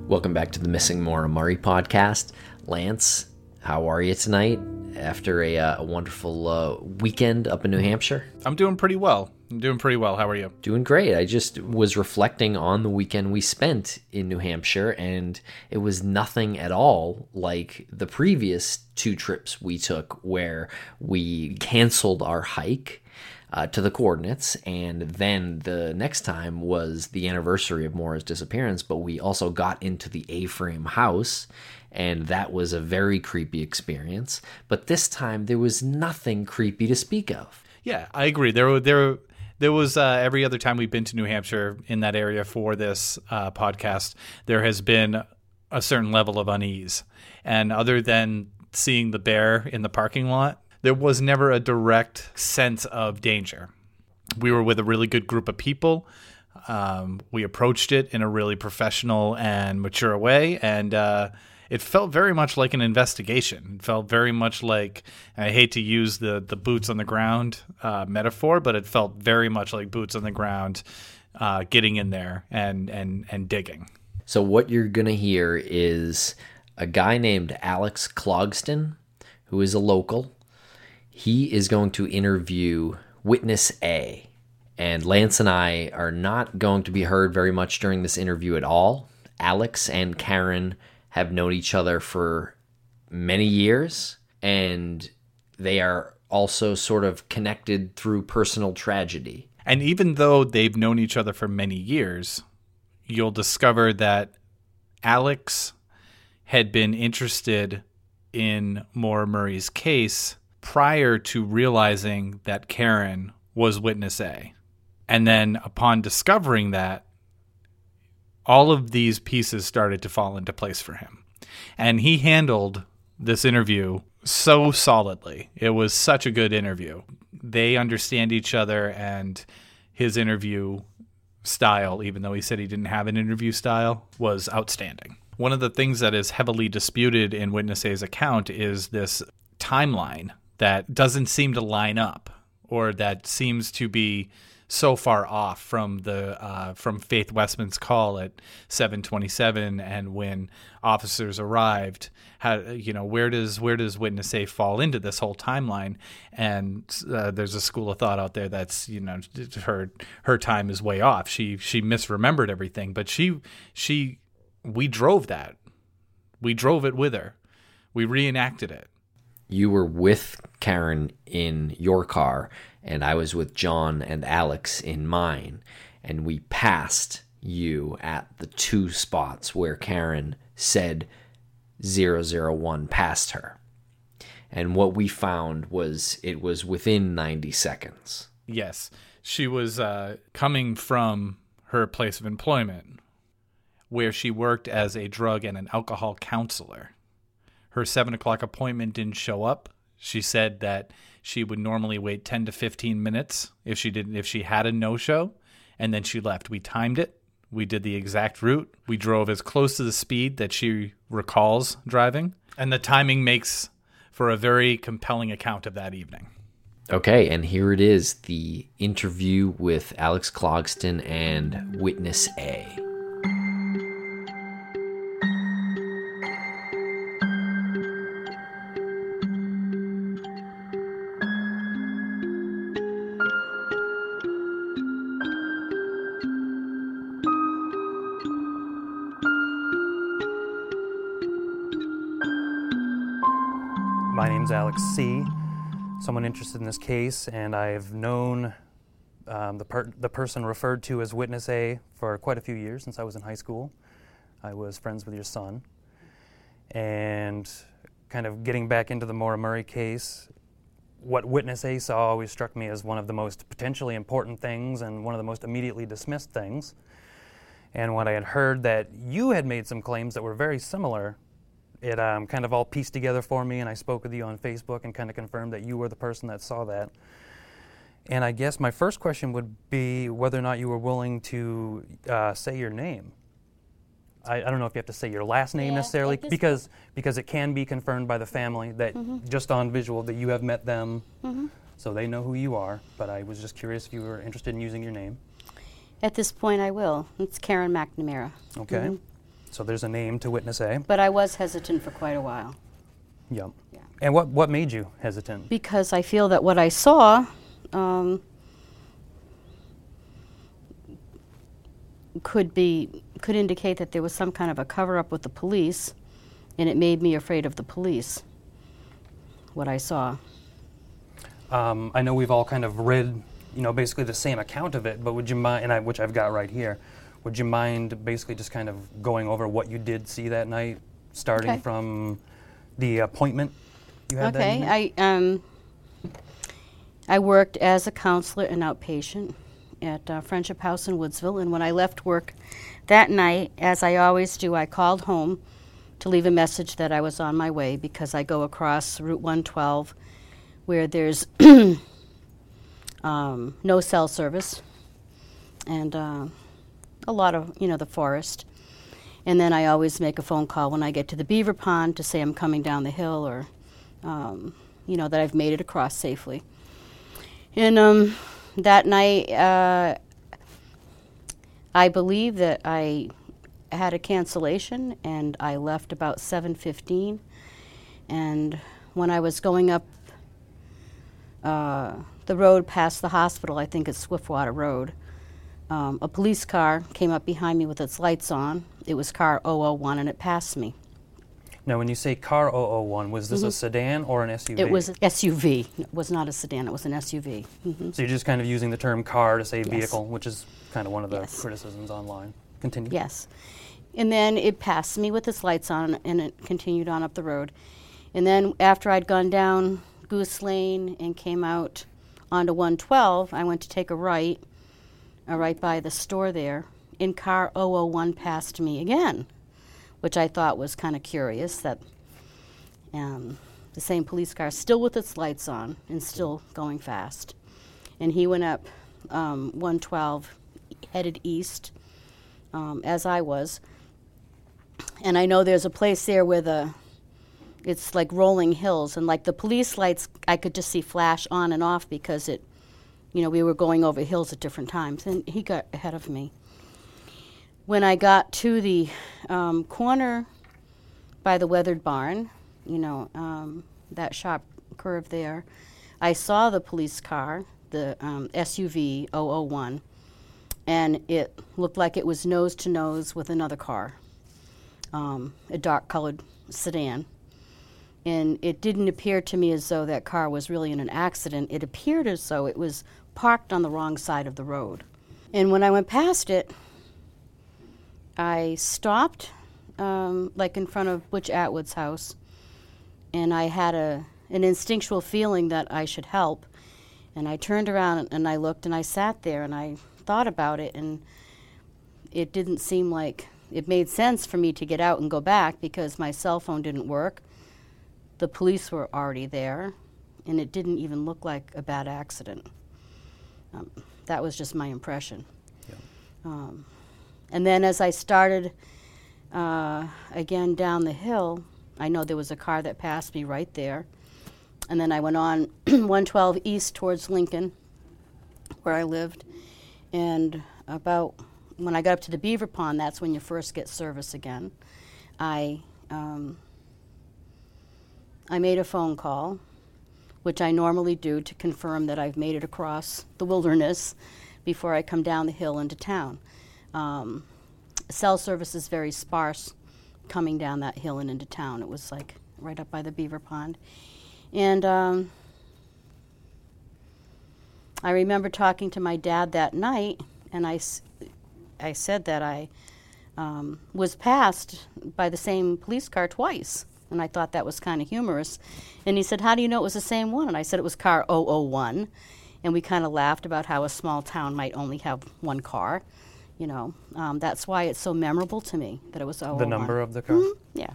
Welcome back to the Missing Maura Murray podcast. Lance, how are you tonight after a wonderful weekend up in New Hampshire? I'm doing pretty well. How are you? Doing great. I just was reflecting on the weekend we spent in New Hampshire, and it was nothing at all like the previous two trips we took where we canceled our hike to the coordinates, and then the next time was the anniversary of Maura's disappearance, but we also got into the A-frame house, and that was a very creepy experience. But this time there was nothing creepy to speak of. Yeah, I agree. There was every other time we've been to New Hampshire in that area for this podcast, there has been a certain level of unease. And other than seeing the bear in the parking lot, there was never a direct sense of danger. We were with a really good group of people. We approached it in a really professional and mature way, and it felt very much like an investigation. It felt very much like, I hate to use the boots on the ground metaphor, but it felt very much like boots on the ground getting in there and digging. So what you're going to hear is a guy named Alex Clogston, who is a local. He is going to interview Witness A, and Lance and I are not going to be heard very much during this interview at all. Alex and Karen have known each other for many years, and they are also sort of connected through personal tragedy. And even though they've known each other for many years, you'll discover that Alex had been interested in Maura Murray's case prior to realizing that Karen was Witness A. And then upon discovering that, all of these pieces started to fall into place for him. And he handled this interview so solidly. It was such a good interview. They understand each other, and his interview style, even though he said he didn't have an interview style, was outstanding. One of the things that is heavily disputed in Witness A's account is this timeline that doesn't seem to line up, or that seems to be so far off from the from Faith Westman's call at 7:27, and when officers arrived, where does Witness A fall into this whole timeline? And there's a school of thought out there that's her time is way off. She misremembered everything, but we drove that. We drove it with her. We reenacted it. You were with Karen in your car, and I was with John and Alex in mine, and we passed you at the two spots where Karen said 001 past her. And what we found was it was within 90 seconds. Yes. She was coming from her place of employment, where she worked as a drug and an alcohol counselor. Her 7 o'clock appointment didn't show up. She said that she would normally wait 10 to 15 minutes if she had a no-show, and then she left. We timed it. We did the exact route. We drove as close to the speed that she recalls driving, and the timing makes for a very compelling account of that evening. Okay, and here it is, the interview with Alex Clogston and Witness A. My name's Alex C., someone interested in this case, and I've known the person referred to as Witness A for quite a few years, since I was in high school. I was friends with your son. And kind of getting back into the Maura Murray case, what Witness A saw always struck me as one of the most potentially important things and one of the most immediately dismissed things. And when I had heard that you had made some claims that were very similar, it kind of all pieced together for me, and I spoke with you on Facebook and kind of confirmed that you were the person that saw that. And I guess my first question would be whether or not you were willing to say your name. I don't know if you have to say your last name necessarily, because it can be confirmed by the family that just on visual that you have met them, so they know who you are. But I was just curious if you were interested in using your name. At this point, I will. It's Karen McNamara. Okay. So there's a name to witness A. But I was hesitant for quite a while. Yep. Yeah. And what made you hesitant? Because I feel that what I saw could indicate that there was some kind of a cover-up with the police, and it made me afraid of the police, what I saw. I know we've all kind of read, basically the same account of it, but would you mind, which I've got right here, would you mind basically just kind of going over what you did see that night, starting from the appointment you had that evening? I worked as a counselor and outpatient at Friendship House in Woodsville, and when I left work that night, as I always do, I called home to leave a message that I was on my way, because I go across Route 112 where there's no cell service and a lot of, the forest. And then I always make a phone call when I get to the beaver pond to say I'm coming down the hill, or, that I've made it across safely. And that night, I believe that I had a cancellation, and I left about 7:15. And when I was going up the road past the hospital, I think it's Swiftwater Road, a police car came up behind me with its lights on. It was car 001, and it passed me. Now, when you say car 001, was this a sedan or an SUV? It was an SUV. It was not a sedan. It was an SUV. So you're just kind of using the term car to say vehicle, which is kind of one of the criticisms online. Continue. Yes. And then it passed me with its lights on, and it continued on up the road. And then after I'd gone down Goose Lane and came out onto 112, I went to take a right by the store there, and car 001 passed me again, which I thought was kind of curious, that the same police car, still with its lights on and still going fast. And he went up 112, headed east, as I was. And I know there's a place there where it's like rolling hills, and like the police lights, I could just see flash on and off because we were going over hills at different times, and he got ahead of me. When I got to the corner by the weathered barn, that sharp curve there, I saw the police car, the SUV 001, and it looked like it was nose to nose with another car, a dark-colored sedan. And it didn't appear to me as though that car was really in an accident. It appeared as though it was parked on the wrong side of the road. And when I went past it, I stopped, like in front of Butch Atwood's house, and I had an instinctual feeling that I should help. And I turned around and I looked and I sat there and I thought about it, and it didn't seem like it made sense for me to get out and go back because my cell phone didn't work. The police were already there, and it didn't even look like a bad accident. That was just my impression. Yeah. And then as I started again down the hill, I know there was a car that passed me right there. And then I went on 112 east towards Lincoln, where I lived. And about when I got up to the Beaver Pond, that's when you first get service again. I made a phone call, which I normally do to confirm that I've made it across the wilderness before I come down the hill into town. Cell service is very sparse coming down that hill and into town. It was like right up by the Beaver Pond. And I remember talking to my dad that night, and I said that I was passed by the same police car twice. And I thought that was kind of humorous. And he said, "How do you know it was the same one?" And I said it was car 001. And we kind of laughed about how a small town might only have one car. That's why it's so memorable to me that it was 001. The number of the car? Mm-hmm. Yeah.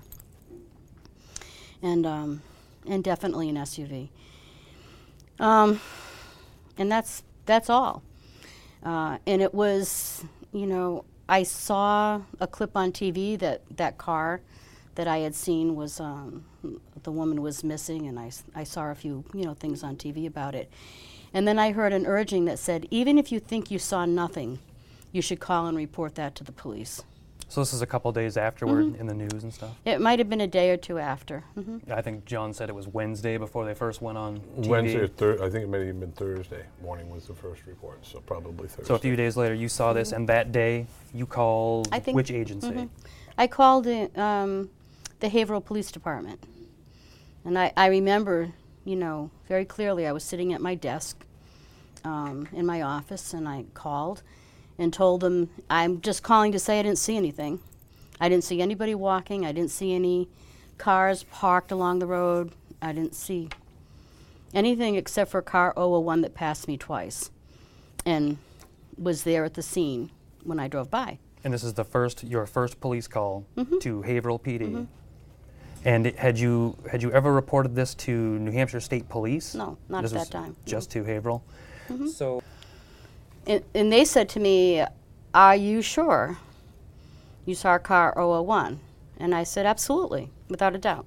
And definitely an SUV. And that's all. And it was, I saw a clip on TV that car that I had seen was, the woman was missing, and I saw a few, things on TV about it. And then I heard an urging that said, even if you think you saw nothing, you should call and report that to the police. So this is a couple days afterward in the news and stuff? It might have been a day or two after. I think John said it was Wednesday before they first went on TV. Wednesday, I think it may have even been Thursday morning was the first report, so probably Thursday. So a few days later you saw this, and that day you called which agency? I called the Haverhill Police Department. And I remember, very clearly I was sitting at my desk in my office, and I called and told them, I'm just calling to say I didn't see anything. I didn't see anybody walking. I didn't see any cars parked along the road. I didn't see anything except for car 001 that passed me twice and was there at the scene when I drove by. And this is your first police call to Haverhill PD. And had you ever reported this to New Hampshire State Police? No, not at that time. Just to Haverhill? So, and they said to me, are you sure you saw car 001? And I said, absolutely, without a doubt.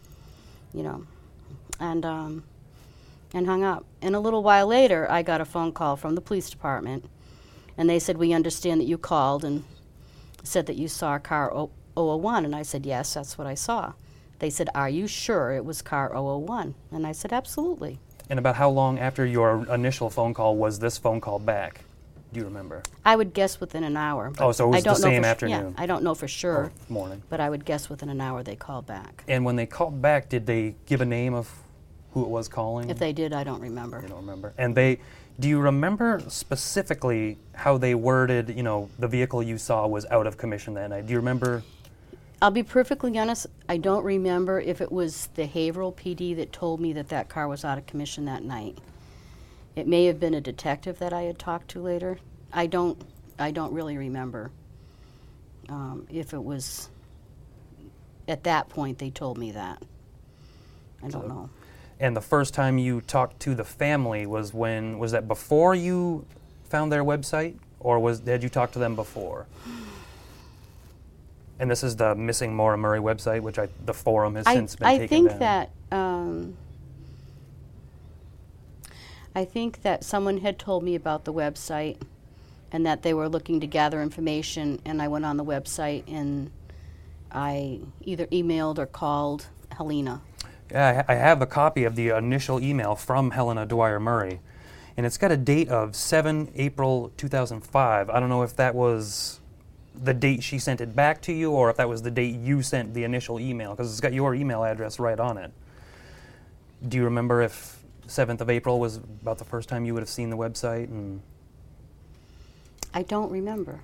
And hung up. And a little while later, I got a phone call from the police department, and they said, we understand that you called and said that you saw car 001. And I said, yes, that's what I saw. They said, are you sure it was car 001? And I said, absolutely. And about how long after your initial phone call was this phone call back? Do you remember? I would guess within an hour. Oh, so it was the same afternoon? Yeah, I don't know for sure. Morning. But I would guess within an hour they called back. And when they called back, did they give a name of who it was calling? If they did, I don't remember. You don't remember. And do you remember specifically how they worded, the vehicle you saw was out of commission that night? Do you remember? I'll be perfectly honest, I don't remember if it was the Haverhill PD that told me that car was out of commission that night. It may have been a detective that I had talked to later. I don't really remember if it was at that point they told me that. I don't know. And the first time you talked to the family was that before you found their website, or had you talked to them before? And this is the Missing Maura Murray website, which the forum has since been taken down. I think that someone had told me about the website and that they were looking to gather information, and I went on the website and I either emailed or called Helena. Yeah, I have a copy of the initial email from Helena Dwyer Murray, and it's got a date of 7 April 2005. I don't know if that was the date she sent it back to you, or if that was the date you sent the initial email, because it's got your email address right on it. Do you remember if 7th of April was about the first time you would have seen the website? And I don't remember.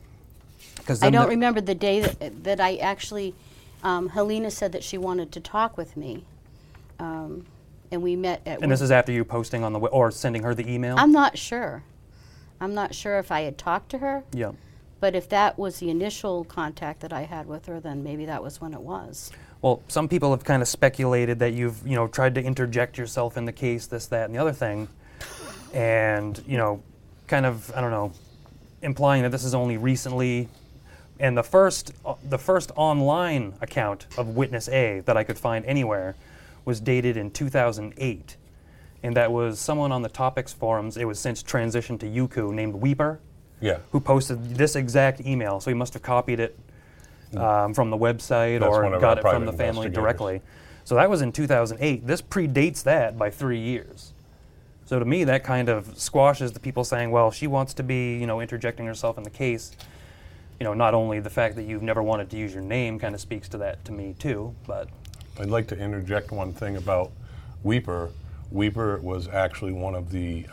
I don't remember the day that I actually, Helena said that she wanted to talk with me, and we met at... And this is after you posting on the or sending her the email? I'm not sure. I'm not sure if I had talked to her. Yeah. But if that was the initial contact that I had with her, then maybe that was when it was. Well, some people have kind of speculated that you've, tried to interject yourself in the case, this, that, and the other thing, and, kind of, I don't know, implying that this is only recently. And the first online account of Witness A that I could find anywhere was dated in 2008, and that was someone on the Topics forums. It was since transitioned to Youku, named Weeper. Yeah. Who posted this exact email. So he must have copied it from the website or got it from the family directly. So that was in 2008. This predates that by 3 years. So to me, that kind of squashes the people saying, well, she wants to be, interjecting herself in the case. Not only the fact that you've never wanted to use your name kind of speaks to that to me too, but... I'd like to interject one thing about Weeper. Weeper was actually one of the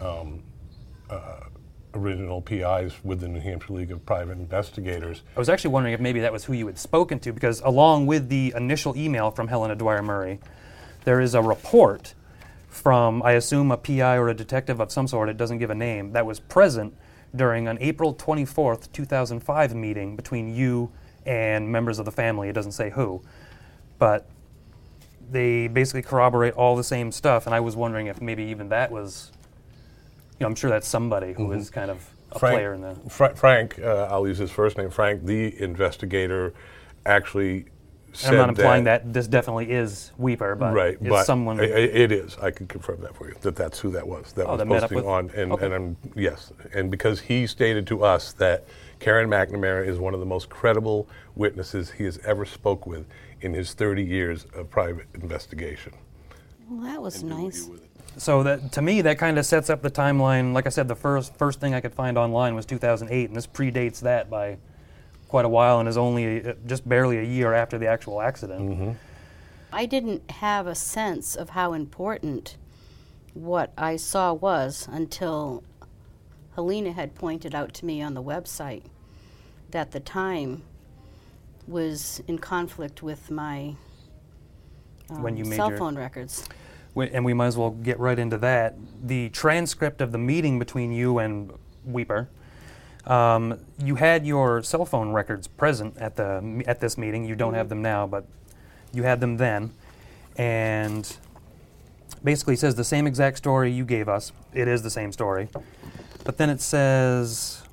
original PIs with the New Hampshire League of Private Investigators. I was actually wondering if maybe that was who you had spoken to, because along with the initial email from Helena Dwyer Murray, there is a report from, I assume, a PI or a detective of some sort, it doesn't give a name, that was present during an April 24th, 2005 meeting between you and members of the family. It doesn't say who. But they basically corroborate all the same stuff, and I was wondering if maybe even that was... I'm sure that's somebody who is kind of a player in the... Frank, I'll use his first name, Frank, the investigator, actually said I'm not implying that this definitely is Weeper, but it's someone... It is. I can confirm that for you, that's who that was. That was posting on, and yes. And because he stated to us that Karen McNamara is one of the most credible witnesses he has ever spoke with in his 30 years of private investigation. Well, that was nice. So that, to me, that kind of sets up the timeline. Like I said, the first thing I could find online was 2008, and this predates that by quite a while and is only just barely a year after the actual accident. I didn't have a sense of how important what I saw was until Helena had pointed out to me on the website that the time was in conflict with my When you made cell your- phone records. And we might as well get right into that. The transcript of the meeting between you and Weeper, you had your cell phone records present at this meeting. You don't have them now, but you had them then. And basically says the same exact story you gave us. It is the same story. But then it says,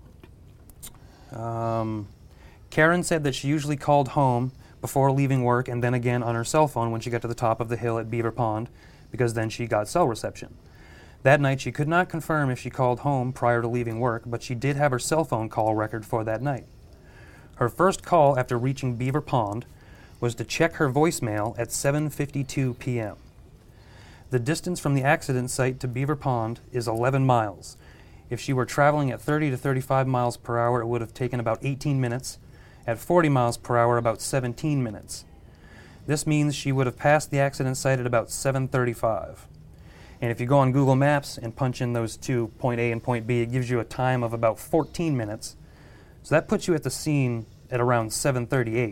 Karen said that she usually called home before leaving work and then again on her cell phone when she got to the top of the hill at Beaver Pond, because then she got cell reception. That night she could not confirm if she called home prior to leaving work, but she did have her cell phone call record for that night. Her first call after reaching Beaver Pond was to check her voicemail at 7:52 p.m. The distance from the accident site to Beaver Pond is 11 miles. If she were traveling at 30 to 35 miles per hour, it would have taken about 18 minutes. At 40 miles per hour, about 17 minutes. This means she would have passed the accident site at about 7:35. And if you go on Google Maps and punch in those two, point A and point B, it gives you a time of about 14 minutes. So that puts you at the scene at around 7:38.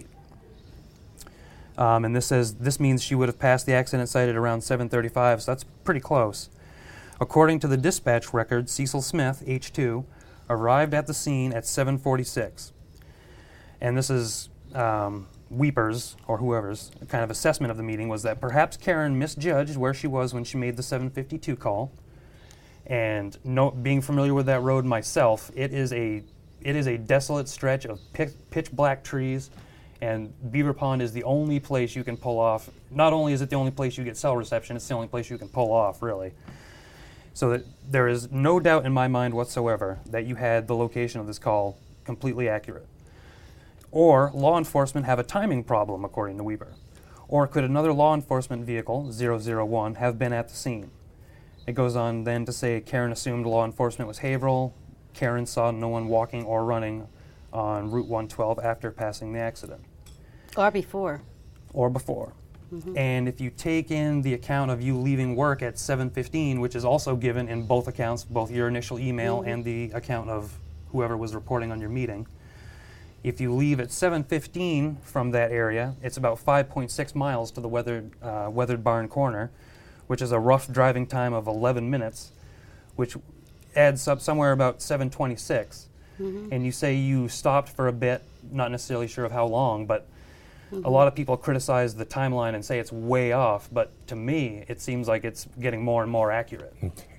And this means she would have passed the accident site at around 7:35, so that's pretty close. According to the dispatch record, Cecil Smith, H2, arrived at the scene at 7:46. And this is Weeper's, or whoever's, kind of assessment of the meeting was that perhaps Karen misjudged where she was when she made the 7:52 call. And being familiar with that road myself, it is a desolate stretch of pitch black trees, and Beaver Pond is the only place you can pull off. Not only is it the only place you get cell reception, it's the only place you can pull off, really. So that there is no doubt in my mind whatsoever that you had the location of this call completely accurate. Or law enforcement have a timing problem, according to Weeper. Or could another law enforcement vehicle, 001, have been at the scene? It goes on then to say Karen assumed law enforcement was Haverhill. Karen saw no one walking or running on Route 112 after passing the accident. Or before. Or before. And if you take in the account of you leaving work at 7:15, which is also given in both accounts, both your initial email and the account of whoever was reporting on your meeting, if you leave at 7:15 from that area, it's about 5.6 miles to the Weathered Barn Corner, which is a rough driving time of 11 minutes, which adds up somewhere about 7:26. And you say you stopped for a bit, not necessarily sure of how long, but a lot of people criticize the timeline and say it's way off, but to me, it seems like it's getting more and more accurate.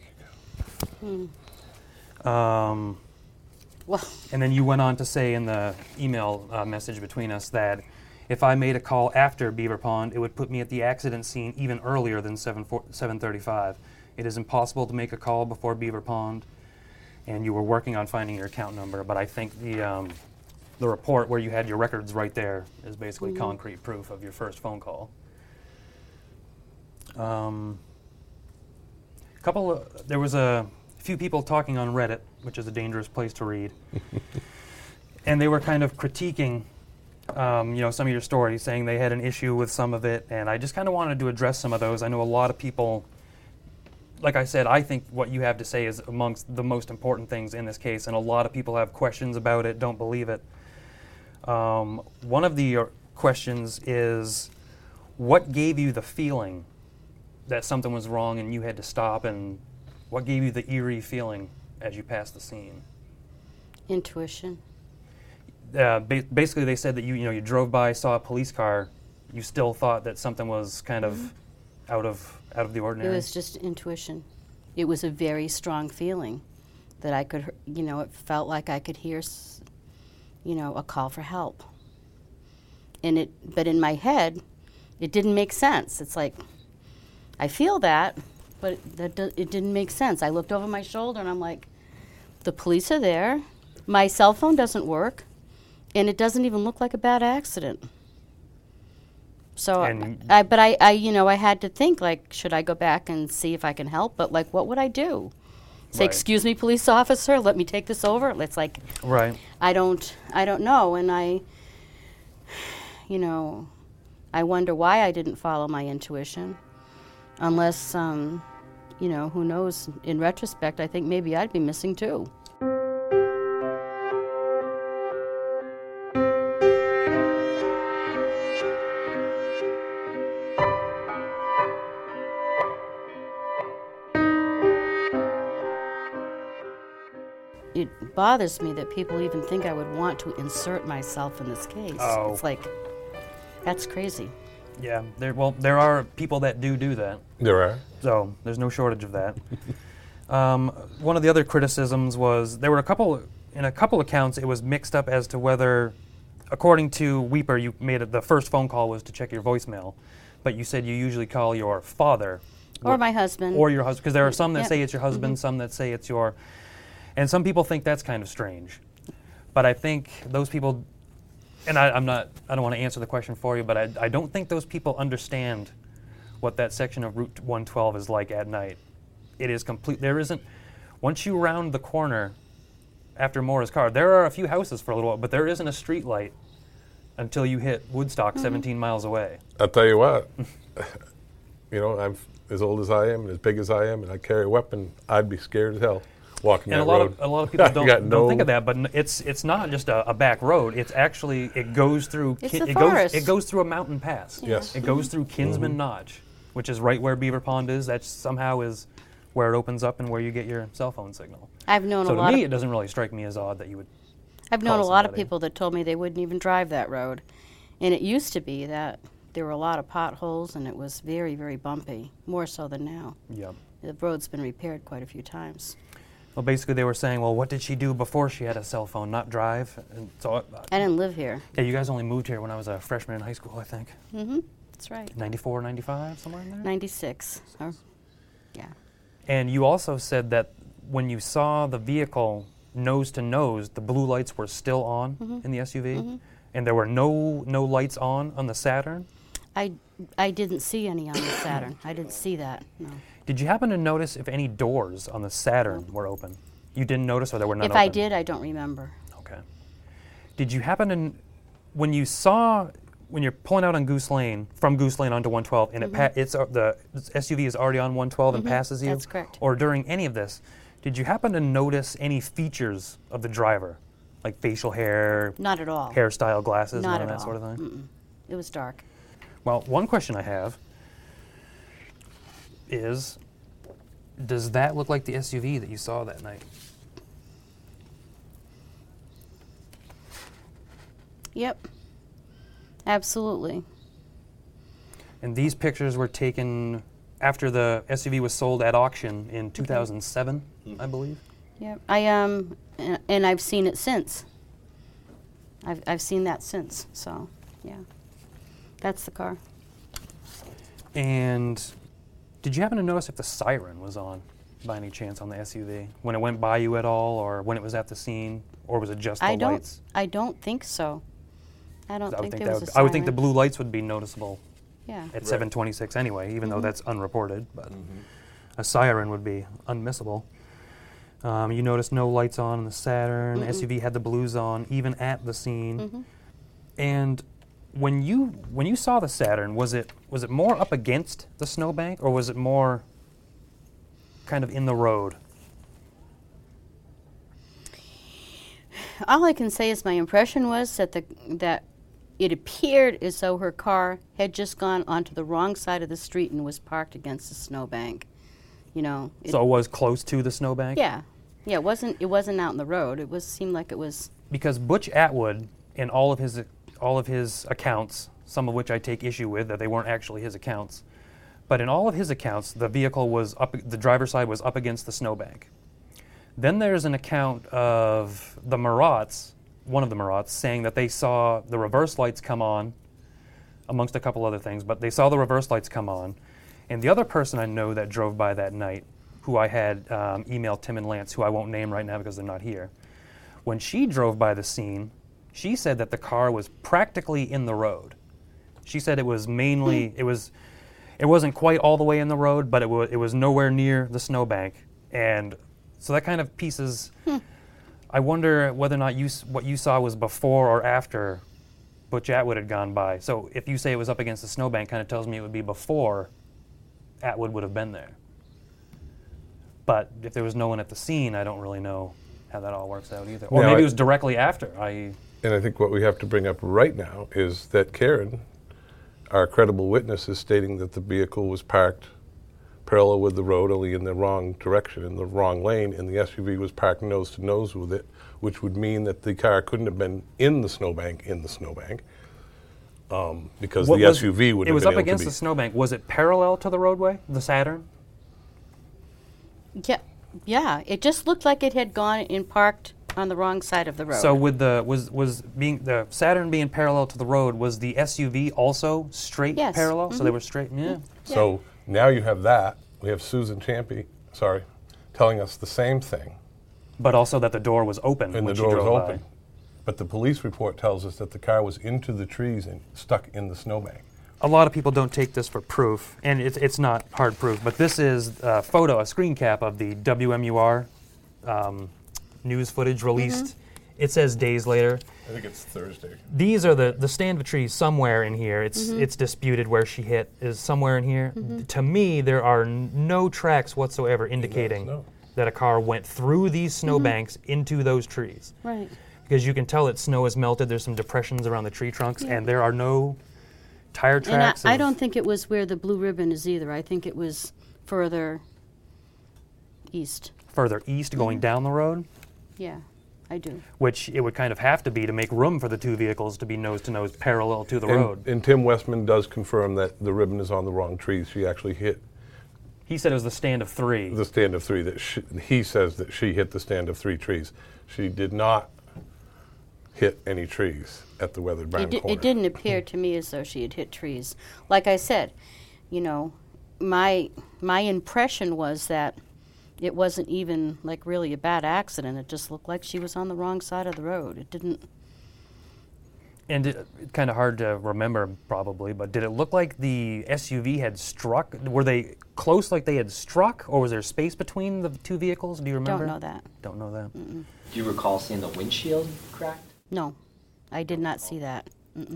Well, And then you went on to say in the email message between us that if I made a call after Beaver Pond, it would put me at the accident scene even earlier than 7:35. It is impossible to make a call before Beaver Pond, and you were working on finding your account number, but I think the report where you had your records right there is basically concrete proof of your first phone call. There was a few people talking on Reddit, which is a dangerous place to read, and they were kind of critiquing, some of your stories, saying they had an issue with some of it, and I just kind of wanted to address some of those. I know a lot of people, like I said, I think what you have to say is amongst the most important things in this case, and a lot of people have questions about it, don't believe it. One of the questions is, what gave you the feeling that something was wrong and you had to stop, and what gave you the eerie feeling as you passed the scene? intuition. Basically, they said that you drove by, saw a police car, you still thought that something was kind of out of the It ordinary. was just intuition. It was a very strong feeling that I could, it felt like I could hear, a call for help. But in my head, it didn't make sense. It's like, I feel that, but it didn't make sense. I looked over my shoulder and I'm like, the police are there. My cell phone doesn't work, and it doesn't even look like a bad accident. So, And- I had to think, like, should I go back and see if I can help? But, like, what would I do? Say, Right. excuse me, police officer, let me take this over? It's like, Right. I don't know, and I wonder why I didn't follow my intuition, unless, who knows, in retrospect, I think maybe I'd be missing too. It bothers me that people even think I would want to insert myself in this case. Oh. It's like, that's crazy. Yeah. There are people that do that. There are. So there's no shortage of that. One of the other criticisms was there were in a couple accounts it was mixed up as to whether, according to Weeper, you made the first phone call was to check your voicemail, but you said you usually call your father Or my husband. or your husband, because there are some that Yep. say it's your husband, some that say it's your, and some people think that's kind of strange. But I think those people, and I don't want to answer the question for you, but I don't think those people understand what that section of Route 112 is like at night. It is complete. There isn't, once you round the corner after Mora's car, there are a few houses for a little while, but there isn't a street light until you hit Woodstock 17 miles away. I'll tell you what, I'm as old as I am and as big as I am, and I carry a weapon. I'd be scared as hell walking And that a lot road. of people I got don't think of that, but it's not just a back road. It's actually it goes through It's the forest. it goes through a mountain pass. Yes. It goes through Kinsman Notch, which is right where Beaver Pond is. That somehow is where it opens up and where you get your cell phone signal. I've known So a to lot me, of it doesn't really strike me as odd that you would. I've known a call lot of somebody. people that told me they wouldn't even drive that road. And it used to be that there were a lot of potholes and it was very, very bumpy, more so than now. Yeah. The road's been repaired quite a few times. Well, basically, they were saying, well, what did she do before she had a cell phone? Not drive. And so, I didn't live here. yeah, you guys only moved here when I was a freshman in high school, I think. Mm-hmm. That's right. 94, 95, somewhere in there. 96. Yeah. And you also said that when you saw the vehicle nose to nose, the blue lights were still on in the SUV, and there were no lights on the Saturn. I didn't see any on the Saturn. I didn't see that. No. Did you happen to notice if any doors on the Saturn were open? You didn't notice, or there were none If open? I did, I don't remember. Okay. Did you happen to, when you're pulling out on Goose Lane, from Goose Lane onto 112, and the SUV is already on 112 and passes you? That's correct. Or during any of this, did you happen to notice any features of the driver, like facial hair, Not at all. hairstyle, glasses, Not none at of that all. sort of thing? Mm-mm. It was dark. Well, one question I have is, does that look like the SUV that you saw that night? Yep. Absolutely. And these pictures were taken after the SUV was sold at auction in 2007, I believe. Yep. And I've seen it since. I've seen that since. So, yeah. That's the car. And did you happen to notice if the siren was on by any chance on the SUV when it went by you at all, or when it was at the scene, or was it just the lights? I don't think so. I don't think there that was would, a I would think the siren. blue lights would be noticeable Yeah. at 7:26 anyway, even though that's unreported. But a siren would be unmissable. You noticed no lights on in the Saturn. SUV had the blues on, even at the scene. And when you saw the Saturn, was it more up against the snowbank, or was it more kind of in the road? All I can say is my impression was that it appeared as though her car had just gone onto the wrong side of the street and was parked against the snowbank. So it was close to the snowbank? Yeah. Yeah, it wasn't out in the road. It seemed like it was. Because Butch Atwood, in all of his accounts, some of which I take issue with, that they weren't actually his accounts, but in all of his accounts, the vehicle was the driver's side was up against the snowbank. Then there's an account of the Marats, one of the Marats, saying that they saw the reverse lights come on, amongst a couple other things, but they saw the reverse lights come on. And the other person I know that drove by that night, who I had emailed Tim and Lance, who I won't name right now because they're not here, When she drove by the scene, she said that the car was practically in the road. She said it was mainly, it wasn't quite all the way in the road, but it was nowhere near the snowbank. And so that kind of pieces, I wonder whether or not what you saw was before or after Butch Atwood had gone by. So if you say it was up against the snowbank, kind of tells me it would be before Atwood would have been there. But if there was no one at the scene, I don't really know how that all works out either. Or Now, maybe it was directly after. And I think what we have to bring up right now is that Karen, our credible witness, is stating that the vehicle was parked parallel with the road, only in the wrong direction, in the wrong lane, and the SUV was parked nose to nose with it, which would mean that the car couldn't have been in the snowbank, because the SUV would have been able to be. It was up against the snowbank. Was it parallel to the roadway, the Saturn? Yeah. It just looked like it had gone and parked on the wrong side of the road. So with the Saturn being parallel to the road, was the SUV also straight parallel? So they were straight. Yeah. So now you have that. We have Susan Champy, telling us the same thing. But also that the door was open And when the door she was drove open. by. But the police report tells us that the car was into the trees and stuck in the snowbank. A lot of people don't take this for proof, and it's not hard proof, but this is a photo, a screen cap of the WMUR news footage released. It says days later. I think it's Thursday. These are the stand of trees somewhere in here. It's disputed where she hit is somewhere in here. To me, there are no tracks whatsoever indicating that a car went through these snowbanks into those trees. Right. Because you can tell that snow has melted. There's some depressions around the tree trunks, and there are no tire tracks. And I don't think it was where the blue ribbon is either. I think it was further east. Further east, going down the road? Yeah, I do. Which it would kind of have to be to make room for the two vehicles to be nose to nose parallel to the road. And Tim Westman does confirm that the ribbon is on the wrong trees. She actually hit He said it was the stand of three. the stand of three. He says that she hit the stand of three trees. She did not hit any trees at the weathered brown corner. It didn't appear to me as though she had hit trees. Like I said, my impression was that it wasn't even like really a bad accident. It just looked like she was on the wrong side of the road. It didn't. And it's kind of hard to remember probably, but did it look like the SUV had struck? Were they close like they had struck, or was there space between the two vehicles? Do you remember? Don't know that. Don't know that. Mm-mm. Do you recall seeing the windshield cracked? No, I did not see that.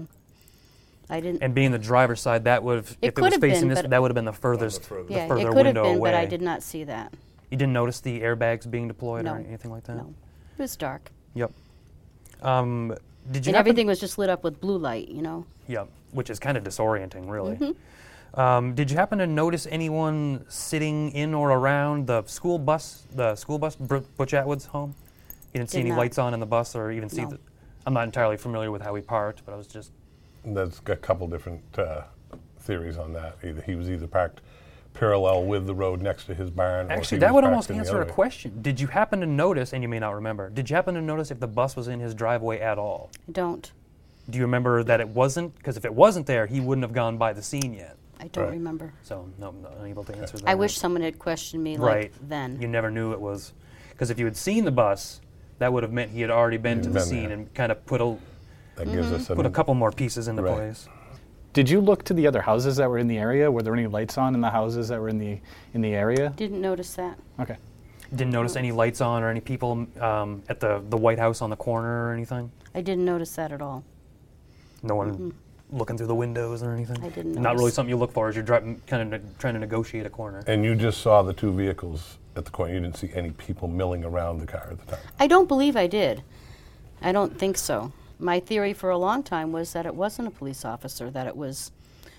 I didn't. And being the driver's side, that would have, It if it was could have facing been, this, but- that would have been the furthest, Yeah, the further it could have window been, away. but I did not see that. You didn't notice the airbags being deployed No. or anything like that? No, it was dark. Yep. Did you And happen- everything was just lit up with blue light, Yep, which is kind of disorienting, really. Mm-hmm. Did you happen to notice anyone sitting in or around the school bus, Butch Atwood's home? You didn't see Did any not. lights on in the bus, or even see No. the? I'm not entirely familiar with how he parked, but I was just. There's a couple different theories on that. He was either parked parallel with the road next to his barn. or Actually, he that was would almost parked in the answer a other way. question. Did you happen to notice, and you may not remember, did you happen to notice if the bus was in his driveway at all? I don't. Do you remember that it wasn't? Because if it wasn't there, he wouldn't have gone by the scene yet. I don't Right. remember. So, no, I'm not unable to answer that. I wish someone had questioned me Right. like then. You never knew it was. Because if you had seen the bus, that would have meant he had already been to the been scene there. and kind of put a That gives us put a couple more pieces into Right. place. Did you look to the other houses that were in the area? Were there any lights on in the houses that were in the area? Didn't notice that. Okay. Didn't notice any lights on or any people at the White House on the corner or anything? I didn't notice that at all. No one looking through the windows or anything? I didn't Not really notice. something you look for as you're kind of trying to negotiate a corner. And you just saw the two vehicles at the corner. You didn't see any people milling around the car at the time. I don't believe I did. I don't think so. My theory for a long time was that it wasn't a police officer, that it was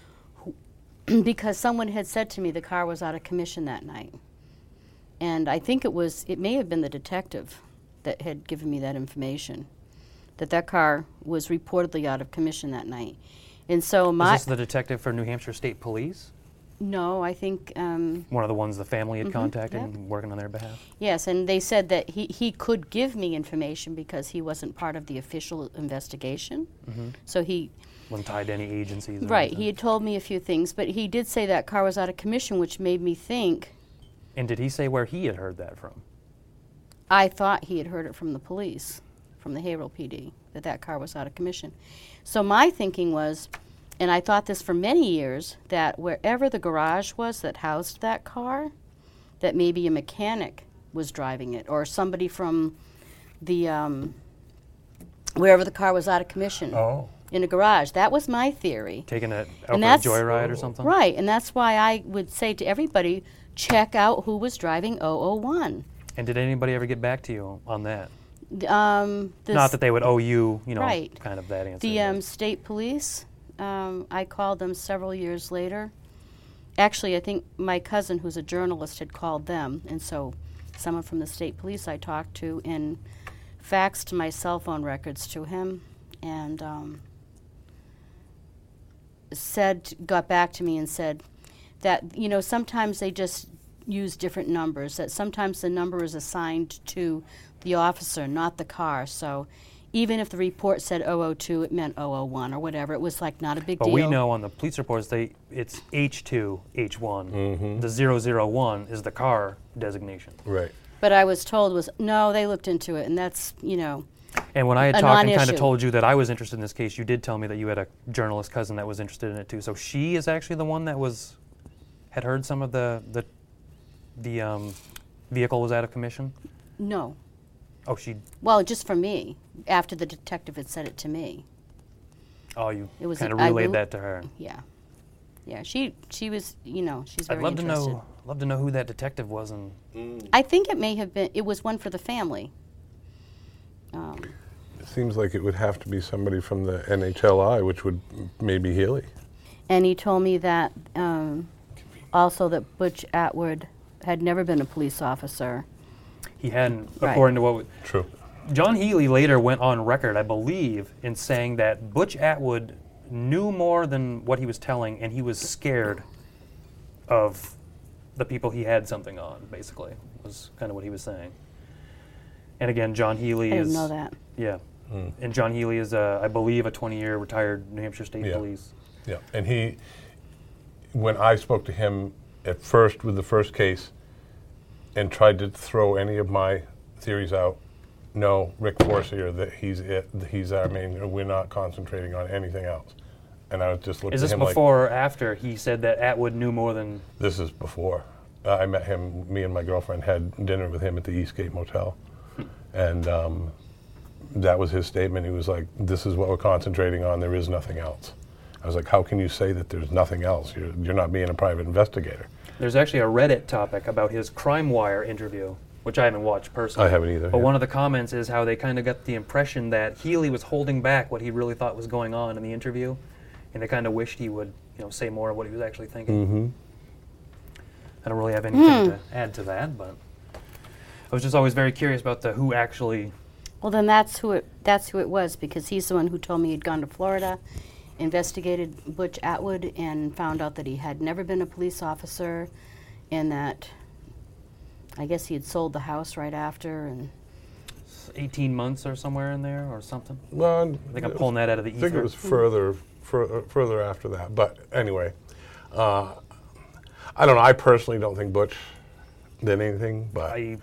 because someone had said to me the car was out of commission that night. And I think it may have been the detective that had given me that information, that car was reportedly out of commission that night. And so Is this the detective for New Hampshire State Police? No, I think, One of the ones the family had contacted yeah. and working on their behalf? yes, and they said that he could give me information because he wasn't part of the official investigation. So he, Wasn't tied to any agencies or right, anything. he had told me a few things, but he did say that car was out of commission, which made me think, And did he say where he had heard that from? I thought he had heard it from the police. from the Haverhill PD, that car was out of commission. So my thinking was, and I thought this for many years, that wherever the garage was that housed that car, that maybe a mechanic was driving it, or somebody from the wherever the car was out of commission in a garage. That was my theory. Taking it out And for a that's- joyride or something? Right, and that's why I would say to everybody, check out who was driving 001. And did anybody ever get back to you on that? The Not that they would owe you, Right. kind of that answer. The but- state police, I called them several years later. Actually, I think my cousin, who's a journalist, had called them, and so someone from the state police I talked to and faxed my cell phone records to him, and got back to me and said that, sometimes they just use different numbers, that sometimes the number is assigned to the officer, not the car. So even if the report said 002, it meant 001 or whatever. It was like not a big But deal. we know on the police reports it's H2, H1. The 001 is the car designation. Right. But I was told no, they looked into it, and that's, And when I had A talked and kind non-issue. of told you that I was interested in this case, you did tell me that you had a journalist cousin that was interested in it too. So she is actually the one that had heard some of the vehicle was out of commission? no. Oh, Well, just for me, after the detective had said it to me. you It was kind of I relayed bel- that to her. Yeah. Yeah, she was, she's I'd very love interested. love to know who that detective was and I think it was one for the family. It seems like it would have to be somebody from the NHLI, which would maybe Healy. And he told me that also that Butch Atwood had never been a police officer. he hadn't, Right. according to what True. John Healy later went on record, I believe, in saying that Butch Atwood knew more than what he was telling, and he was scared of the people he had something on, basically, was kind of what he was saying. And again, John Healy I is... didn't know that. Yeah. And John Healy is, I believe, a 20-year retired New Hampshire State Yeah. Police. Yeah, and when I spoke to him at first with the first case and tried to throw any of my theories out, no, Rick Forcier, that he's our main, we're not concentrating on anything else. And I was just looking Is at this him before or after he said that Atwood knew more than... this is before. I met him, me and my girlfriend had dinner with him at the Eastgate Motel. And that was his statement. He was like, this is what we're concentrating on, there is nothing else. I was like, how can you say that there's nothing else? You're not being a private investigator. There's actually a Reddit topic about his Crime Wire interview, which I haven't watched personally. I haven't either, But yeah. one of the comments is how they kind of got the impression that Healy was holding back what he really thought was going on in the interview, and they kind of wished he would, say more of what he was actually thinking. Mm-hmm. I don't really have anything to add to that, but I was just always very curious about who actually... Well, then that's who it was, because he's the one who told me he'd gone to Florida, investigated Butch Atwood, and found out that he had never been a police officer, and that I guess he had sold the house right after. And 18 months or somewhere in there or something. Well, I think I'm pulling that out of the I think ether. it was further after that. But anyway, I don't know. I personally don't think Butch did anything, but I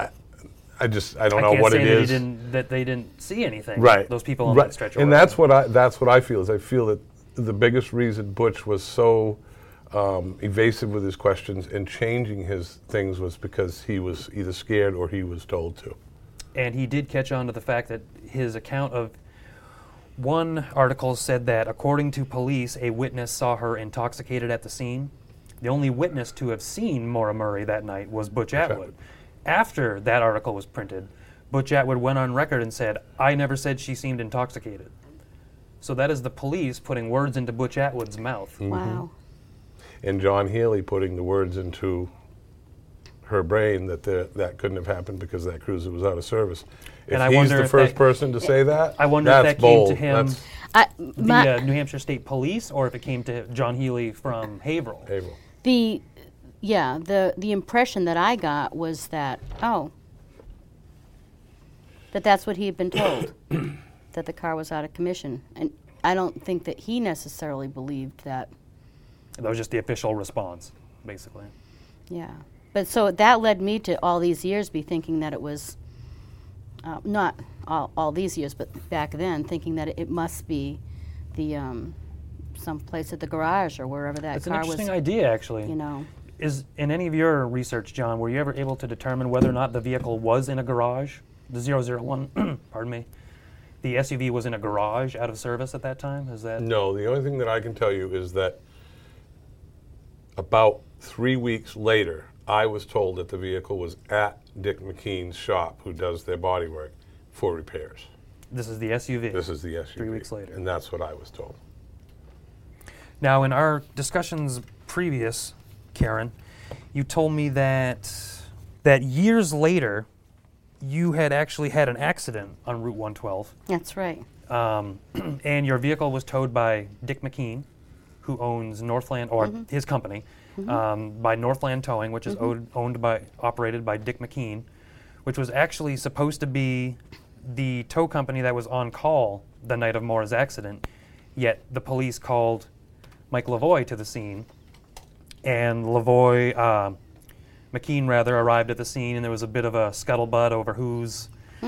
don't know can't what say it is. that they didn't see anything. Right. Those people on right. that stretch of And road. that's what I feel is I feel that the biggest reason Butch was so evasive with his questions and changing his things was because he was either scared or he was told to. And he did catch on to the fact that his account of one article said that according to police, a witness saw her intoxicated at the scene. The only witness to have seen Maura Murray that night was Butch Atwood. Atwood. After that article was printed, Butch Atwood went on record and said, I never said she seemed intoxicated. So that is the police putting words into Butch Atwood's mouth. wow. And John Healy putting the words into her brain that that couldn't have happened because that cruiser was out of service. If And I he's wonder the if first that- person to say that, I wonder if that's that came bold. to him That's via New Hampshire State Police or if it came to John Healy from Haverhill. able. The impression that I got was that that's what he had been told, that the car was out of commission, and I don't think that he necessarily believed that. That was just the official response, basically. Yeah, but so that led me to all these years be thinking that it was not all these years, but back then, thinking that it must be the some place at the garage or wherever that It's an car was. interesting idea, actually. You know, Is in any of your research, John, were you ever able to determine whether or not the vehicle was in a garage? The 001, pardon me, the SUV was in a garage out of service at that time? Is that No, the only thing that I can tell you is that about 3 weeks later, I was told that the vehicle was at Dick McKean's shop, who does their bodywork, for repairs. this is the SUV? This is the SUV. 3 weeks later. And that's what I was told. Now, in our discussions previous, Karen, you told me that years later, you had actually had an accident on Route 112, that's right. and your vehicle was towed by Dick McKean, who owns Northland, or his company, by Northland Towing, which is operated by Dick McKean, which was actually supposed to be the tow company that was on call the night of Maura's accident. Yet the police called Mike Lavoie to the scene, and McKean rather arrived at the scene, and there was a bit of a scuttlebutt over whose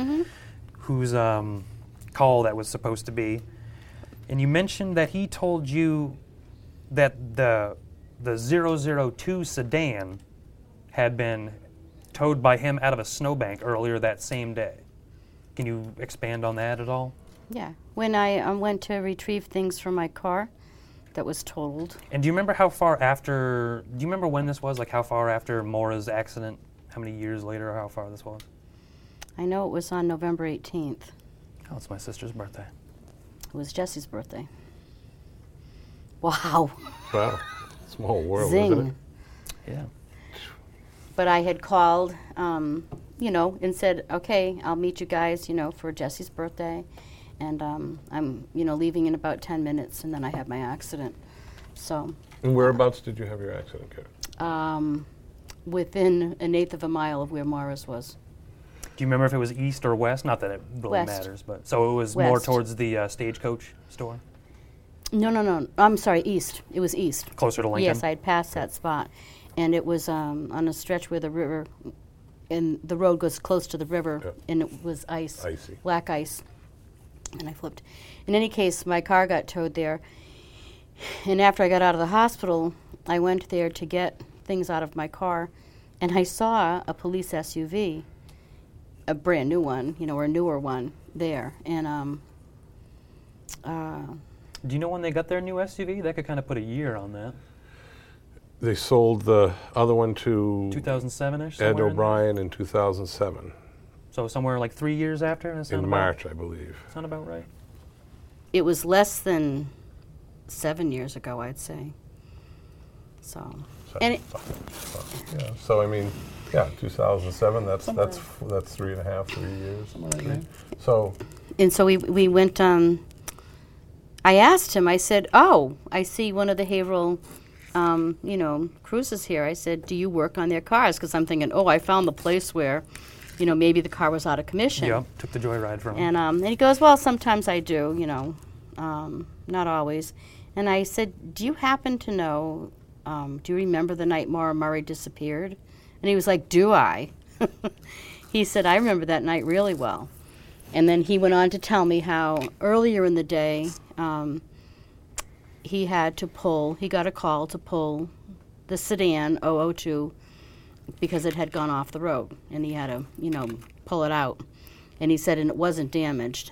call that was supposed to be. And you mentioned that he told you that the 002 sedan had been towed by him out of a snowbank earlier that same day. Can you expand on that at all? Yeah. When I went to retrieve things from my car that was totaled. And do you remember how far after, do you remember when this was? Like how far after Maura's accident? How many years later or how far this was? I know it was on November 18th. Oh, it's my sister's birthday. It was Jesse's birthday. Wow. Wow. Small world, Zing. isn't it? Yeah. But I had called, and said, okay, I'll meet you guys, for Jesse's birthday. And I'm, leaving in about 10 minutes, and then I had my accident. So And whereabouts did you have your accident, Karen? within an eighth of a mile of where Maura's was. Do you remember if it was east or west? Not that it really West. matters, but so it was more West. towards the Stagecoach store, No. I'm sorry, east. It was east. closer to Lincoln. Yes, I had passed that spot. And it was on a stretch where the river, and the road goes close to the river, Yep. and it was ice. Icy. Black ice. And I flipped. In any case, my car got towed there. And after I got out of the hospital, I went there to get things out of my car, and I saw a police SUV, a brand new one, or a newer one there. And Do you know when they got their new SUV? That could kind of put a year on that. They sold the other one to 2007-ish? Ed somewhere in there? O'Brien in 2007, So somewhere like 3 years after? Does that sound in about- March, I believe. Sound about right? it was less than 7 years ago, I'd say. So, and it, Yeah. So I mean, 2007. That's 3.5 years. So and so we went. I asked him. I said, "Oh, I see one of the Haverhill, cruises here." I said, "Do you work on their cars?" Because I'm thinking, "Oh, I found the place where, maybe the car was out of commission." Yep, took the joyride from him. And he goes, "Well, sometimes I do. Not always." And I said, "Do you happen to know? Do you remember the night Maura Murray disappeared?" And he was like, "Do I?" He said, "I remember that night really well." And then he went on to tell me how earlier in the day he got a call to pull the sedan 002 because it had gone off the road, and he had to, pull it out. And he said, and it wasn't damaged.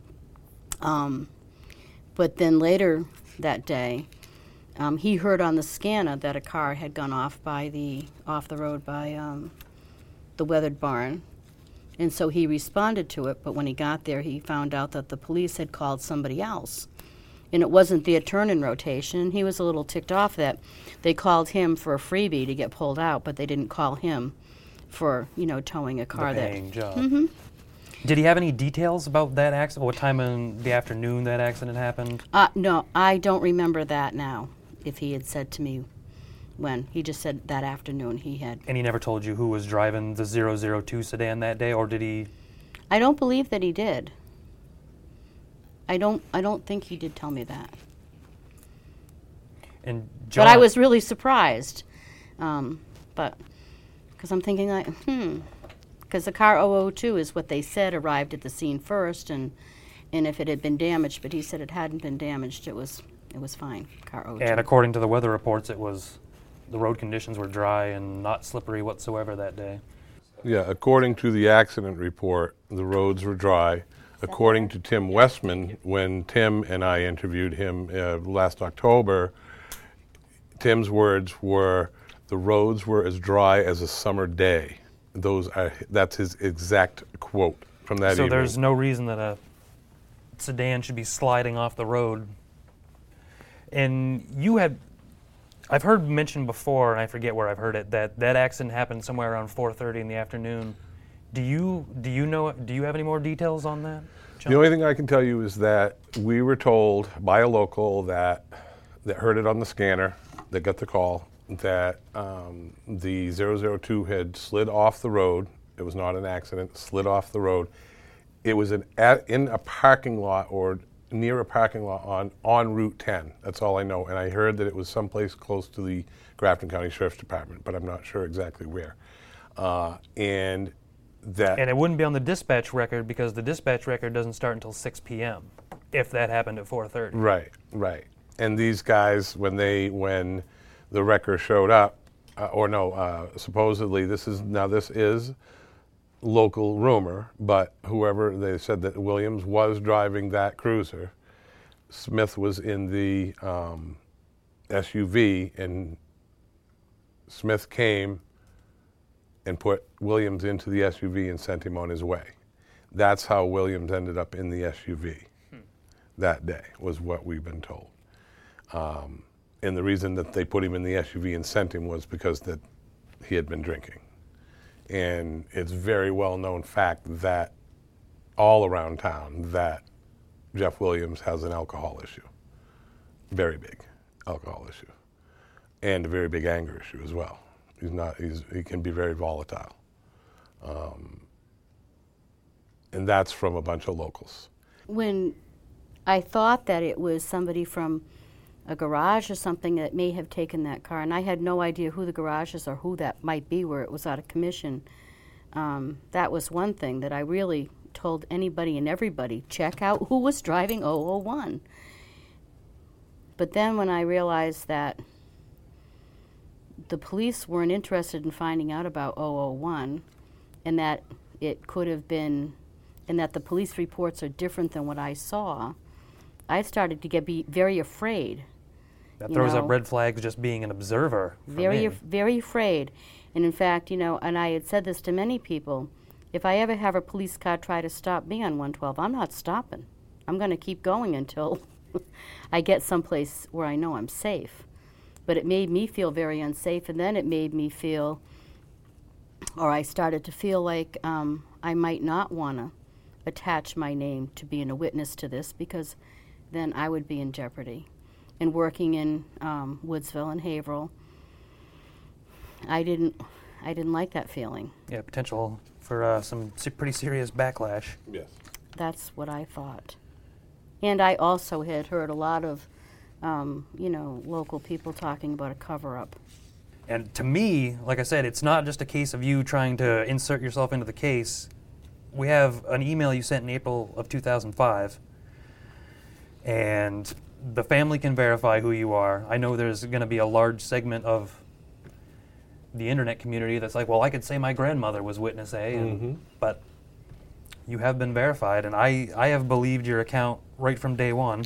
But then later that day, he heard on the scanner that a car had gone off the road by the weathered barn. And so he responded to it, but when he got there, he found out that the police had called somebody else. And it wasn't their turn in rotation. He was a little ticked off that they called him for a freebie to get pulled out, but they didn't call him for, towing a car the that. paying job. Did he have any details about that accident? What time in the afternoon that accident happened? No, I don't remember that now, if he had said to me when. He just said that afternoon he had. And he never told you who was driving the 002 sedan that day, or did he? I don't believe that he did. I don't think he did tell me that. And John, But I was really surprised. But because I'm thinking because the car 002 is what they said arrived at the scene first, and if it had been damaged, but he said it hadn't been damaged. It was fine, car 002. And according to the weather reports, the road conditions were dry and not slippery whatsoever that day. Yeah, according to the accident report, the roads were dry. According to Tim Westman, when Tim and I interviewed him last October, Tim's words were, the roads were as dry as a summer day. That's his exact quote from that evening. So there's no reason that a sedan should be sliding off the road. And I've heard mentioned before, and I forget where I've heard it, that accident happened somewhere around 4:30 in the afternoon. Do you have any more details on that, John? The only thing I can tell you is that we were told by a local that heard it on the scanner, that got the call, that the 002 had slid off the road. It was not an accident, slid off the road. It was in a parking lot or near a parking lot on Route 10. That's all I know. And I heard that it was someplace close to the Grafton County Sheriff's Department, but I'm not sure exactly where. And it wouldn't be on the dispatch record because the dispatch record doesn't start until 6 p.m. if that happened at 4:30. Right. And these guys, when the wrecker showed up, supposedly this is local rumor, but they said that Williams was driving that cruiser. Smith was in the SUV, and Smith came and put Williams into the SUV and sent him on his way. That's how Williams ended up in the SUV that day, was what we've been told. And the reason that they put him in the SUV and sent him was because that he had been drinking. And it's very well-known fact that all around town that Jeff Williams has an alcohol issue. Very big alcohol issue. And a very big anger issue as well. He can be very volatile. And that's from a bunch of locals. When I thought that it was somebody from a garage or something that may have taken that car, and I had no idea who the garage is or who that might be where it was out of commission. That was one thing that I really told anybody and everybody, check out who was driving 001. But then when I realized that the police weren't interested in finding out about 001 and that it could have been, and that the police reports are different than what I saw, I started to be very afraid. That throws up red flags just being an observer. Very afraid. And in fact, and I had said this to many people, if I ever have a police car try to stop me on 112, I'm not stopping. I'm going to keep going until I get someplace where I know I'm safe. But it made me feel very unsafe, and then it made me feel, or I started to feel like I might not want to attach my name to being a witness to this, because then I would be in jeopardy. And working in Woodsville and Haverhill, I didn't like that feeling. Yeah, potential for some pretty serious backlash. Yes. That's what I thought. And I also had heard a lot of, local people talking about a cover-up. And to me, like I said, it's not just a case of you trying to insert yourself into the case. We have an email you sent in April of 2005, and the family can verify who you are. I know there's going to be a large segment of the internet community that's like, well, I could say my grandmother was witness A, but you have been verified, and I have believed your account right from day one.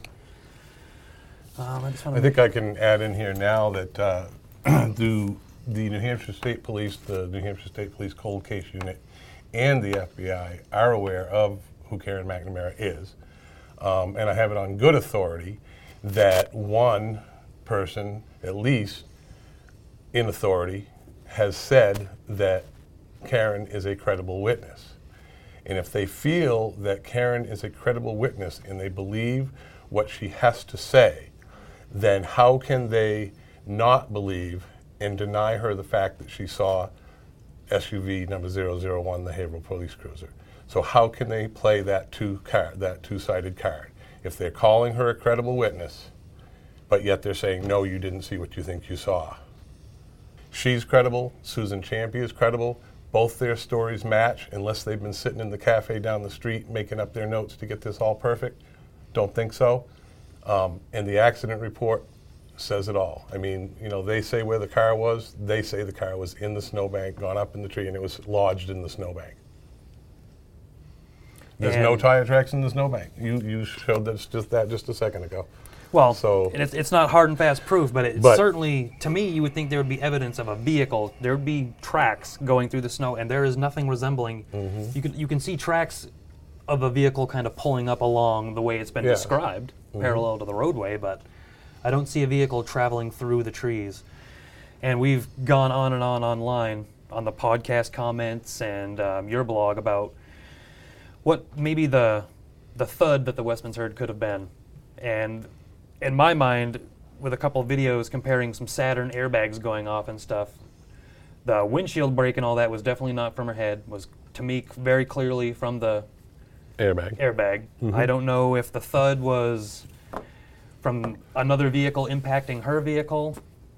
I think I can add in here now that the New Hampshire State Police, the New Hampshire State Police Cold Case Unit, and the FBI are aware of who Karen McNamara is. And I have it on good authority that one person, at least in authority, has said that Karen is a credible witness. And if they feel that Karen is a credible witness and they believe what she has to say, then how can they not believe and deny her the fact that she saw SUV number 001, the Haverhill Police Cruiser? So how can they play that two-sided card? If they're calling her a credible witness, but yet they're saying, no, you didn't see what you think you saw. She's credible, Susan Champy is credible, both their stories match, unless they've been sitting in the cafe down the street making up their notes to get this all perfect. Don't think so. And the accident report says it all. I mean, you know, they say where the car was. They say the car was in the snowbank, gone up in the tree, and it was lodged in the snowbank. There's no tire tracks in the snowbank. You showed that just a second ago. Well, So- and it's not hard and fast proof, but it's certainly, to me, you would think there would be evidence of a vehicle. There would be tracks going through the snow, and there is nothing resembling. You can see tracks of a vehicle kind of pulling up along the way it's been Yeah. described, parallel to the roadway, but I don't see a vehicle traveling through the trees. And we've gone on and on online on the podcast comments and your blog about what maybe the thud that the Westmans heard could have been. And in my mind, with a couple of videos comparing some Saturn airbags going off and stuff, the windshield break and all that was definitely not from her head, was to me very clearly from the airbag. I don't know if the thud was from another vehicle impacting her vehicle.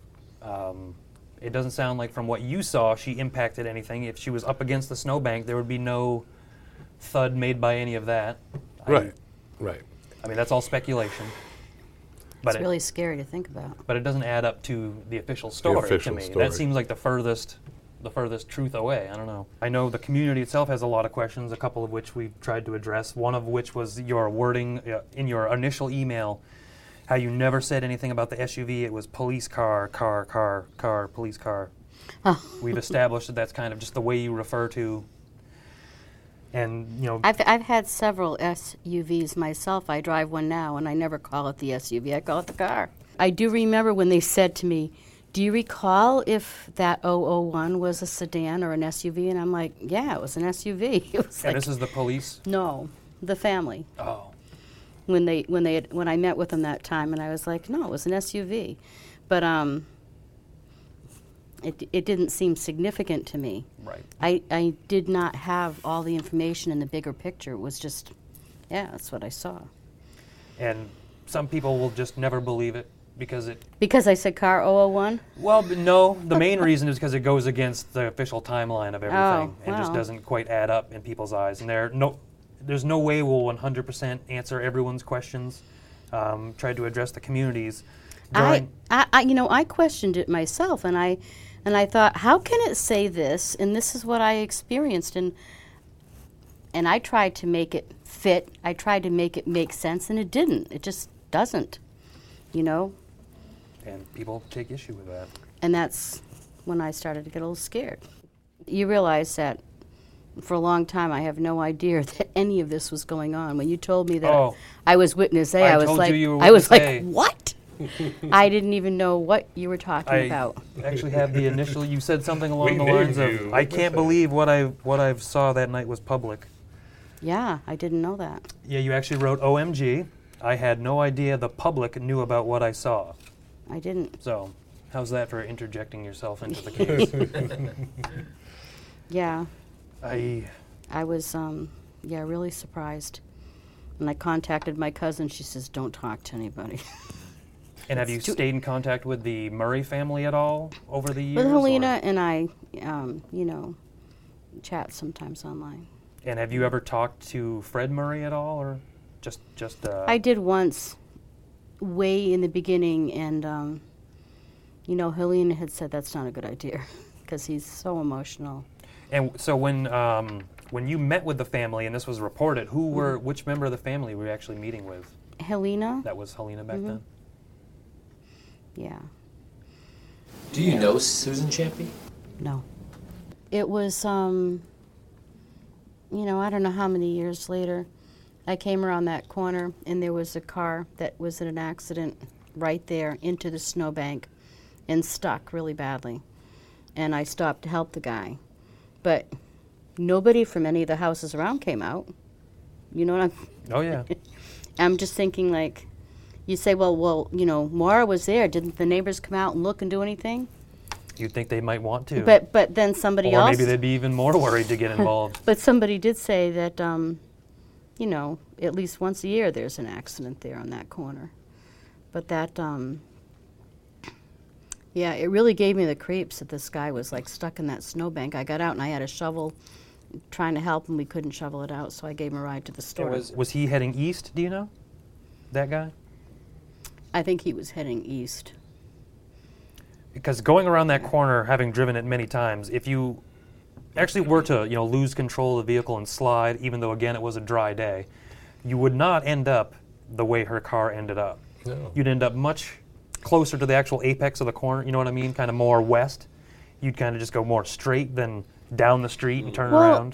It doesn't sound like from what you saw she impacted anything. If she was up against the snowbank, there would be no thud made by any of that. Right. I mean, that's all speculation. But It's really scary to think about. but it doesn't add up to the official story official to me. story. That seems like the furthest truth away. I don't know. I know the community itself has a lot of questions, a couple of which we've tried to address. One of which was your wording in your initial email, how you never said anything about the SUV. It was police car, police car. We've established that that's kind of just the way you refer to. And, you know, I've had several SUVs myself. I drive one now, and I never call it the SUV. I call it the car. I do remember when they said to me, do you recall if that 001 was a sedan or an SUV? And I'm like, yeah, it was an SUV. It was and like, this is the police. no, the family. Oh, When I met with them that time, and I was like, no, it was an SUV. But it didn't seem significant to me. right. I did not have all the information in the bigger picture. It was just, yeah, that's what I saw. And some people will just never believe it because it. Because I said car 001? Well, but no. The main reason is because it goes against the official timeline of everything, and just wow. doesn't quite add up in people's eyes. And there's no way we'll 100% answer everyone's questions. Tried to address the communities. I questioned it myself, and I thought, how can it say this? And this is what I experienced, and I tried to make it fit. I tried to make it make sense, and it didn't. It just doesn't, you know. And people take issue with that. And that's when I started to get a little scared. You realize that for a long time I have no idea that any of this was going on. When you told me that I was witness A, I I was told like, you were I was witness A. like, what? I didn't even know what you were talking about. Actually have the initial. You said something along the We lines named of, you. "I can't believe what I saw that night was public." Yeah, I didn't know that. Yeah, you actually wrote OMG. I had no idea the public knew about what I saw. I didn't. So, how's that for interjecting yourself into the case? Yeah, I I was, really surprised. And I contacted my cousin. She says, don't talk to anybody. And have you stayed in contact with the Murray family at all over the years? With or- Helena and I, chat sometimes online. And have you ever talked to Fred Murray at all, or just? I did once, way in the beginning, and Helena had said that's not a good idea because he's so emotional. And so when you met with the family and this was reported, which member of the family were you actually meeting with? Helena? That was Helena back then. Yeah. Do you know Susan Champy? No. It was, I don't know how many years later, I came around that corner and there was a car that was in an accident right there into the snowbank and stuck really badly. And I stopped to help the guy. But nobody from any of the houses around came out. You know what I'm... Oh, yeah. I'm just thinking, like, you say, well, Maura was there. Didn't the neighbors come out and look and do anything? You'd think they might want to. But then somebody or else... maybe they'd be even more worried to get involved. But somebody did say that, at least once a year there's an accident there on that corner. But that Yeah, it really gave me the creeps that this guy was like stuck in that snowbank. I got out and I had a shovel trying to help him. We couldn't shovel it out, so I gave him a ride to the store. Was he heading east, do you know? That guy? I think he was heading east. Because going around that corner, having driven it many times, if you actually were to, lose control of the vehicle and slide, even though again it was a dry day, you would not end up the way her car ended up. No. You'd end up much closer to the actual apex of the corner, you know what I mean? Kind of more west. You'd kind of just go more straight than down the street and turn around.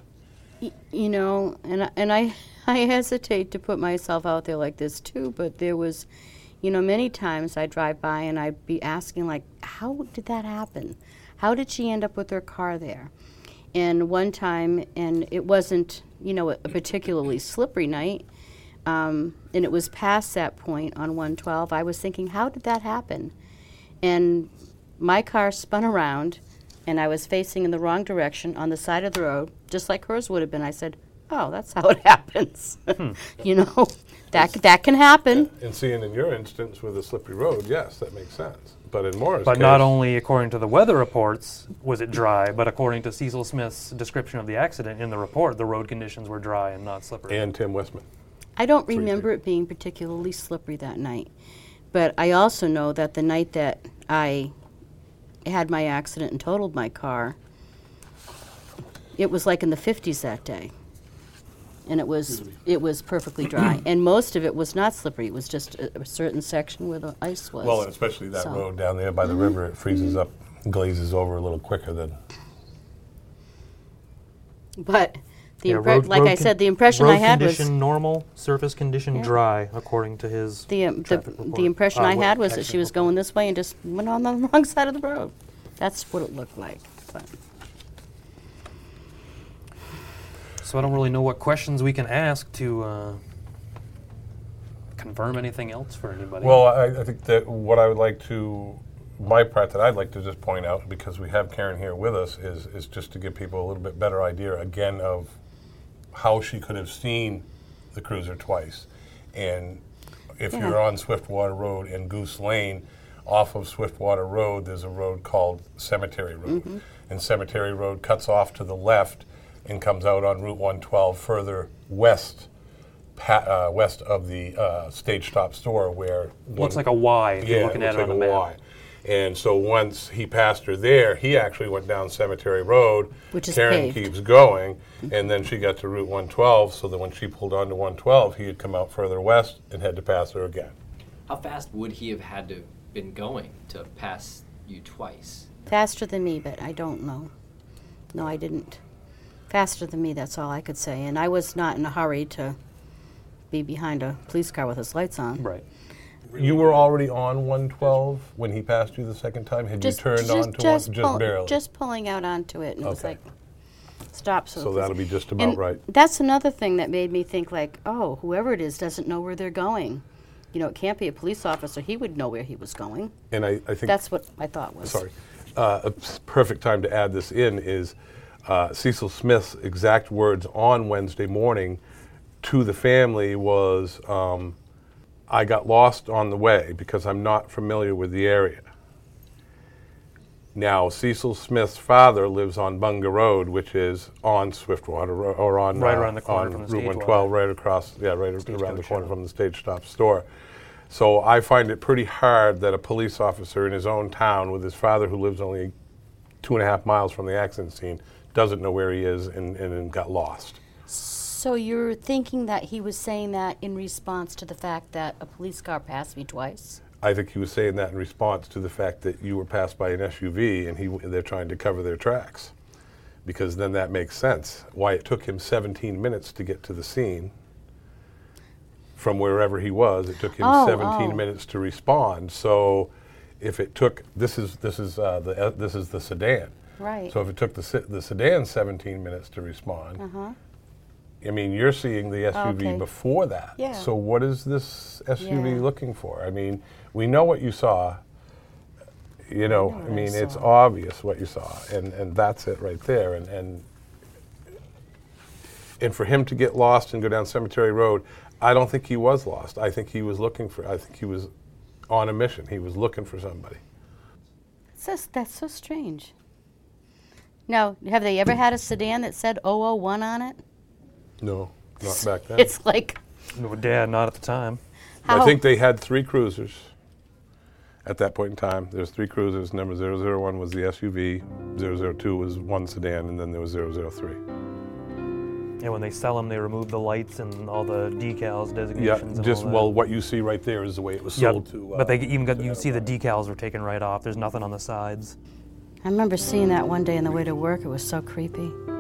And I hesitate to put myself out there like this too, but there was, many times I drive by and I'd be asking, like, how did that happen? How did she end up with her car there? And one time, and it wasn't, a particularly slippery night, and it was past that point on 112, I was thinking, how did that happen? And my car spun around, and I was facing in the wrong direction on the side of the road, just like hers would have been. I said, oh, that's how it happens. That can happen. And seeing in your instance with a slippery road, yes, that makes sense. But in Maura's But case, not only according to the weather reports was it dry, but according to Cecil Smith's description of the accident in the report, the road conditions were dry and not slippery. and Tim Westman. I don't remember it being particularly slippery that night. But I also know that the night that I had my accident and totaled my car, it was like in the 50s that day. And it was perfectly dry. And most of it was not slippery. It was just a certain section where the ice was. Well, and especially that So- road down there by the river, it freezes up, glazes over a little quicker than. But the Yeah, like I said, the impression I had was condition normal, surface condition Yeah. dry, according to his traffic report. the impression I what had was that she accident was going this way and just went on the wrong side of the road. That's what it looked like. But So I don't really know what questions we can ask to confirm anything else for anybody. Well, I think that what I would like to, my part that I'd like to just point out, because we have Karen here with us, is just to give people a little bit better idea again of how she could have seen the cruiser twice. And if Yeah. you're on Swiftwater Road and Goose Lane, off of Swiftwater Road, there's a road called Cemetery Road. And Cemetery Road cuts off to the left and comes out on Route 112 further west, west of the Stage Stop store where... looks like a Y if you're looking at it on the map. Y. And so once he passed her there, he actually went down Cemetery Road. Which is Karen paved. keeps going, and then she got to Route 112, so that when she pulled onto 112, he had come out further west and had to pass her again. How fast would he have had to been going to pass you twice? faster than me, but I don't know. No, I didn't. Faster than me, that's all I could say. And I was not in a hurry to be behind a police car with his lights on. Right. You were already on 112 when he passed you the second time? Had you turned on to one? Just barely? Just pulling out onto it, and it was Okay. like, stop. So that'll be just about and right. That's another thing that made me think, like, oh, whoever it is doesn't know where they're going. You know, it can't be a police officer. He would know where he was going. And I think That's what I thought was. Sorry. A perfect time to add this in is Cecil Smith's exact words on Wednesday morning to the family was, I got lost on the way because I'm not familiar with the area. Now, Cecil Smith's father lives on Bunga Road, which is on Swiftwater Road, or on Right around the corner on from the Route Stage 112, right across, right around the Stagecoach corner Shop. from the Stage Stop store. So I find it pretty hard that a police officer in his own town with his father, who lives only 2.5 miles from the accident scene, doesn't know where he is and got lost. So you're thinking that he was saying that in response to the fact that a police car passed me twice? I think he was saying that in response to the fact that you were passed by an SUV and they're trying to cover their tracks. Because then that makes sense. Why it took him 17 minutes to get to the scene from wherever he was. It took him 17 minutes to respond. So if it took, this is the sedan. Right. So if it took the sedan 17 minutes to respond, I mean, you're seeing the SUV Okay. before that. Yeah. So what is this SUV Yeah. looking for? I mean, we know what you saw. You know, what I mean, I it's saw. obvious what you saw, and that's it right there. And for him to get lost and go down Cemetery Road, I don't think he was lost. I think he was on a mission. He was looking for somebody. That's so strange. Now, have they ever had a sedan that said 001 on it? No, not back then. It's like, No, Dad, not at the time. how? I think they had 3 cruisers at that point in time. There's 3 cruisers. Number 001 was the SUV, 002 was one sedan, and then there was 003. And when they sell them, they remove the lights and all the decals, Yeah, designations. just and all well, what you see right there is the way it was that. sold to. But they even got, you see the decals were taken right off. There's nothing on the sides. I remember seeing that one day on the way to work. It was so creepy.